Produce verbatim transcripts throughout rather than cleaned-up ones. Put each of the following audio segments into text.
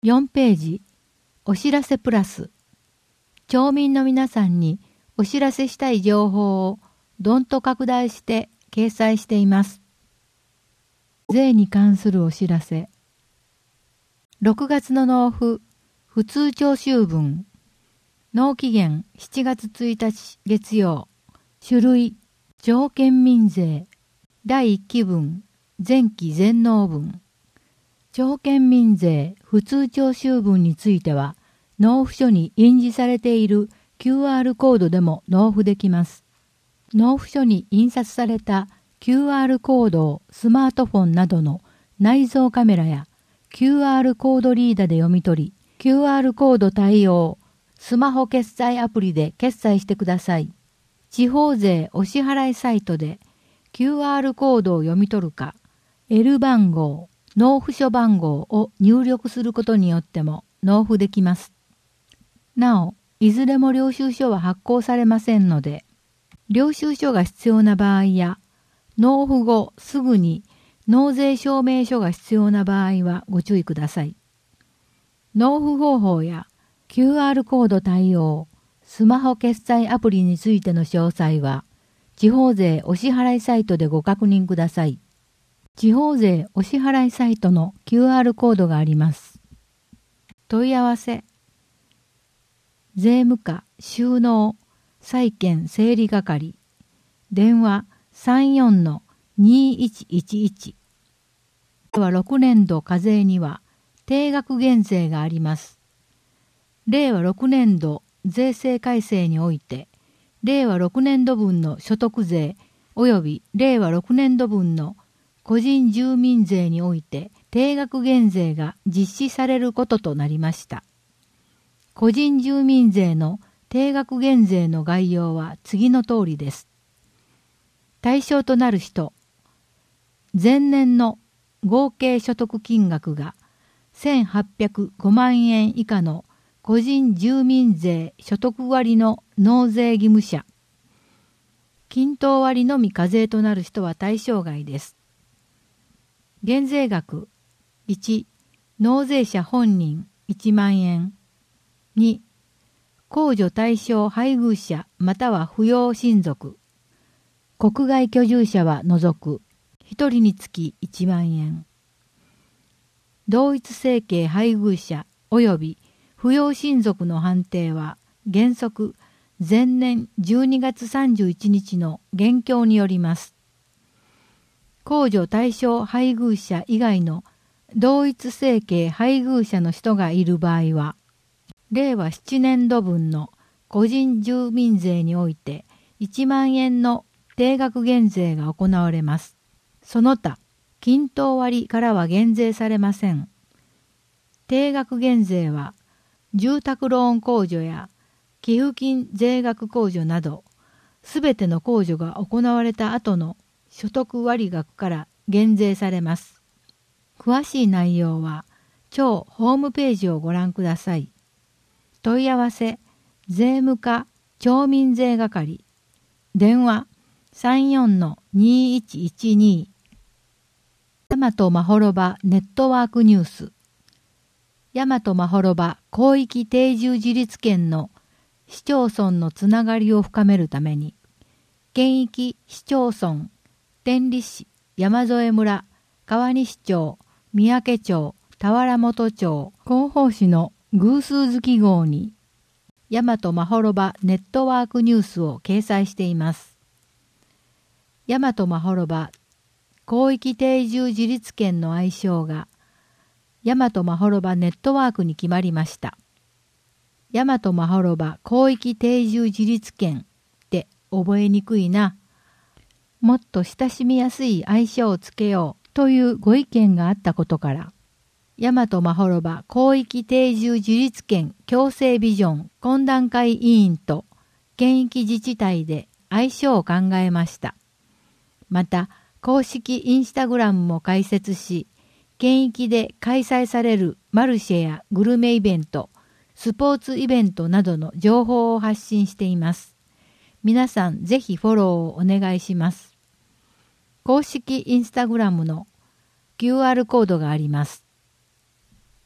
よんページ、お知らせプラス。町民の皆さんにお知らせしたい情報をどんと拡大して掲載しています。税に関するお知らせ。ろくがつの納付、普通徴収分。納期限しちがつついたち月曜。種類、町県民税。だいいっき分、前期全納分。町県民税普通徴収分については、納付書に印字されている キューアール コードでも納付できます。納付書に印刷された キューアール コードをスマートフォンなどの内蔵カメラや キューアール コードリーダで読み取り、キューアール コード対応スマホ決済アプリで決済してください。地方税お支払いサイトで キューアール コードを読み取るか、L 番号、納付書番号を入力することによっても納付できます。なお、いずれも領収書は発行されませんので、領収書が必要な場合や、納付後すぐに納税証明書が必要な場合はご注意ください。納付方法や キューアール コード対応、スマホ決済アプリについての詳細は、地方税お支払いサイトでご確認ください。地方税お支払いサイトの キューアール コードがあります。問い合わせ。税務課収納債権整理係。電話 さんよんのにいちいちいち。ではろくねん度課税には定額減税があります。れいわろくねん度税制改正において、れいわろくねん度分の所得税及びれいわろくねん度分の個人住民税において定額減税が実施されることとなりました。個人住民税の定額減税の概要は次の通りです。対象となる人、前年の合計所得金額がせんはっぴゃくごまんえん以下の個人住民税所得割の納税義務者、均等割のみ課税となる人は対象外です。減税額いち、納税者本人いちまんえん。に、控除対象配偶者または扶養親族、国外居住者は除く、ひとりにつきいちまんえん。同一生計配偶者及び扶養親族の判定は原則前年じゅうにがつさんじゅういちにちの現況によります。控除対象配偶者以外の同一生計配偶者の人がいる場合は、れいわななねん度分の個人住民税においていちまんえんの定額減税が行われます。その他、均等割からは減税されません。定額減税は、住宅ローン控除や寄付金税額控除など、すべての控除が行われた後の所得割額から減税されます。詳しい内容は、町ホームページをご覧ください。問い合わせ、税務課町民税係。電話、さんよんのにいちいちに。大和まほろばネットワークニュース。大和まほろば広域定住自立県の市町村のつながりを深めるために、県域市町村、天理市、山添村、川西町、三宅町、田原本町、広報市の偶数月号に、大和まほろばネットワークニュースを掲載しています。大和まほろば広域定住自立県の愛称が、大和まほろばネットワークに決まりました。大和まほろば広域定住自立県って覚えにくいな。もっと親しみやすい愛称をつけようというご意見があったことから、大和まほろば広域定住自立県共生ビジョン懇談会委員と県域自治体で愛称を考えました。また、公式インスタグラムも開設し、県域で開催されるマルシェやグルメイベント、スポーツイベントなどの情報を発信しています。皆さんぜひフォローをお願いします。公式インスタグラムの キューアール コードがあります。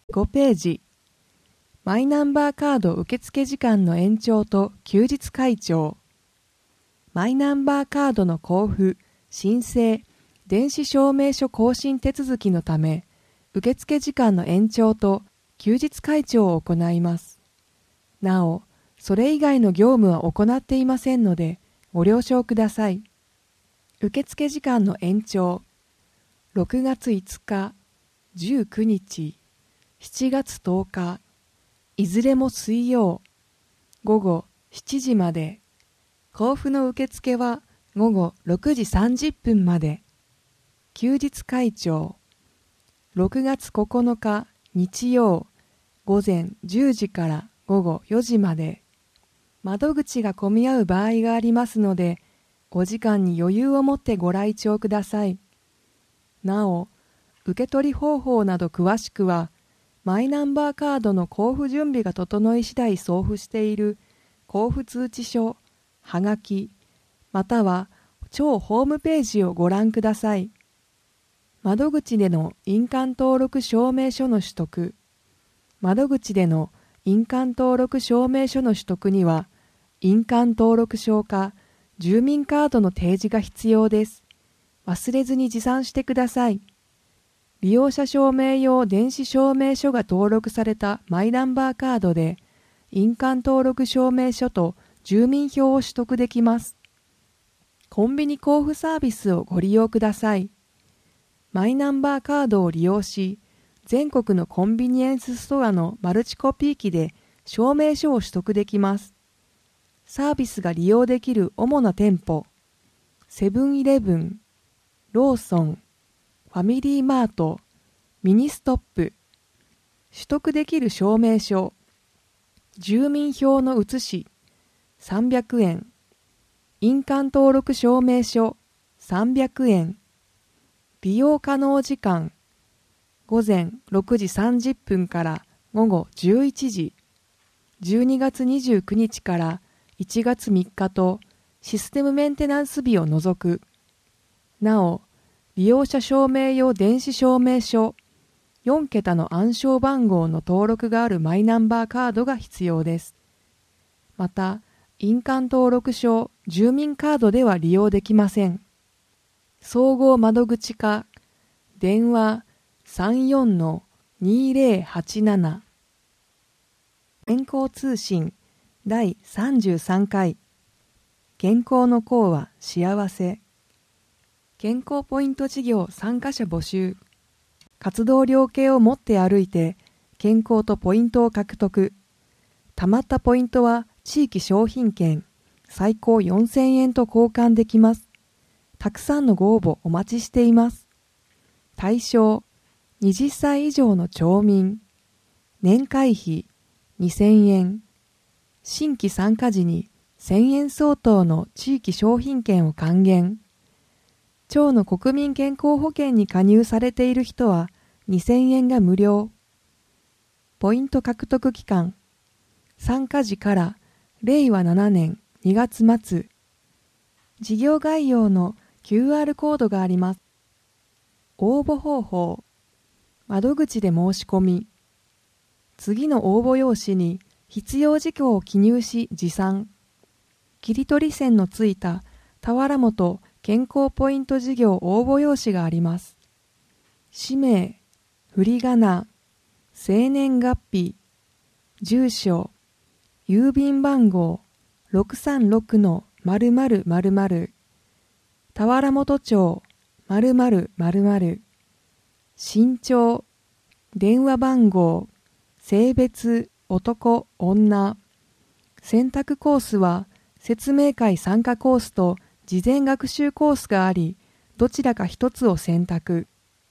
ごページ、マイナンバーカード受付時間の延長と休日開帳。マイナンバーカードの交付、申請、電子証明書更新手続きのため、受付時間の延長と休日開帳を行います。なお、それ以外の業務は行っていませんので、ご了承ください。受付時間の延長、ろくがついつか、じゅうくにち、しちがつとおか、いずれも水曜、ごごしちじまで。交付の受付はごごろくじさんじゅっぷんまで。休日開帳、ろくがつここのか日曜、ごぜんじゅうじからごごよじまで。窓口が混み合う場合がありますので、お時間に余裕を持ってご来庁ください。なお、受け取り方法など詳しくは、マイナンバーカードの交付準備が整い次第送付している交付通知書、はがき、または超ホームページをご覧ください。窓口での印鑑登録証明書の取得。窓口での印鑑登録証明書の取得には、印鑑登録証か住民カードの提示が必要です。忘れずに持参してください。利用者証明用電子証明書が登録されたマイナンバーカードで、印鑑登録証明書と住民票を取得できます。コンビニ交付サービスをご利用ください。マイナンバーカードを利用し、全国のコンビニエンスストアのマルチコピー機で証明書を取得できます。サービスが利用できる主な店舗、セブンイレブン、ローソン、ファミリーマート、ミニストップ。取得できる証明書、住民票の写し、さんびゃくえん。印鑑登録証明書、さんびゃくえん。利用可能時間、ごぜんろくじさんじゅっぷんからごごじゅういちじ、じゅうにがつにじゅうくにちからいちがつみっかとシステムメンテナンス日を除く。なお、利用者証明用電子証明書、よんけたの暗証番号の登録があるマイナンバーカードが必要です。また、印鑑登録証、住民カードでは利用できません。総合窓口課、電話 さんよんのにぜろはちなな。健康通信だいさんじゅうさんかい。健康の功は幸せ。健康ポイント事業参加者募集。活動量計を持って歩いて健康とポイントを獲得。たまったポイントは地域商品券最高よんせんえんと交換できます。たくさんのご応募お待ちしています。対象はたち以上の町民。年会費にせんえん。新規参加時にせんえん相当の地域商品券を還元。町の国民健康保険に加入されている人はにせんえんが無料。ポイント獲得期間、参加時かられいわななねんにがつまつ。事業概要の キューアール コードがあります。応募方法、窓口で申し込み。次の応募用紙に必要事項を記入し持参。切り取り線のついた田原本健康ポイント事業応募用紙があります。氏名、振り仮名、生年月日、住所、郵便番号 ろくさんろくのまるまるまるまる、田原本町まるまるまるまる、身長、電話番号、性別、男、女。選択コースは説明会参加コースと事前学習コースがあり、どちらか一つを選択。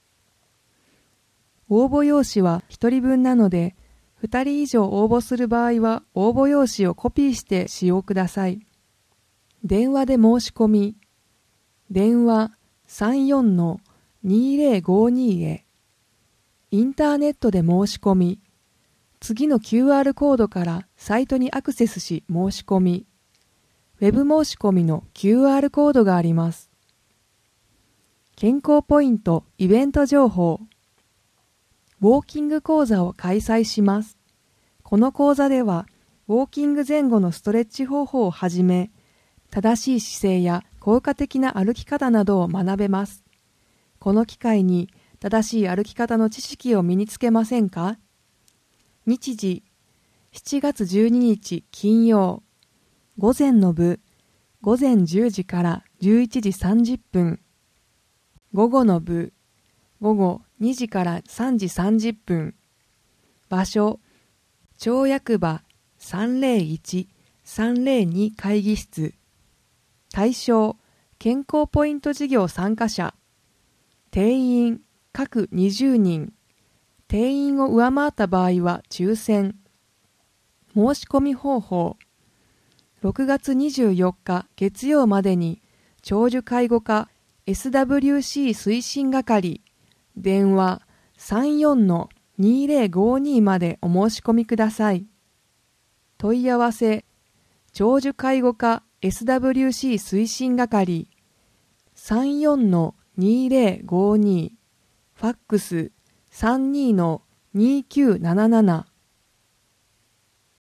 応募用紙はひとりぶんなので、ふたり以上応募する場合は応募用紙をコピーして使用ください。電話で申し込み。電話 さんよんのにぜろごに へ。インターネットで申し込み。次の キューアール コードからサイトにアクセスし申し込み。ウェブ申し込みの キューアール コードがあります。健康ポイントイベント情報。 ウォーキング講座を開催します。この講座では、ウォーキング前後のストレッチ方法をはじめ、正しい姿勢や効果的な歩き方などを学べます。この機会に正しい歩き方の知識を身につけませんか？日時、しちがつじゅうににち金曜、午前の部、午前じゅうじからじゅういちじさんじゅっぷん、午後の部、午後にじからさんじさんじゅっぷん、場所、町役場さんぜろいちさんぜろに会議室、対象、健康ポイント事業参加者、定員、各にじゅうにん、定員を上回った場合は抽選。申し込み方法、ろくがつにじゅうよっか月曜までに長寿介護課 エスダブリューシー 推進係、電話 さんよんのにぜろごに までお申し込みください。問い合わせ、長寿介護課 エスダブリューシー 推進係 さんよんのにぜろごに、ファックス さんにのにきゅうなななな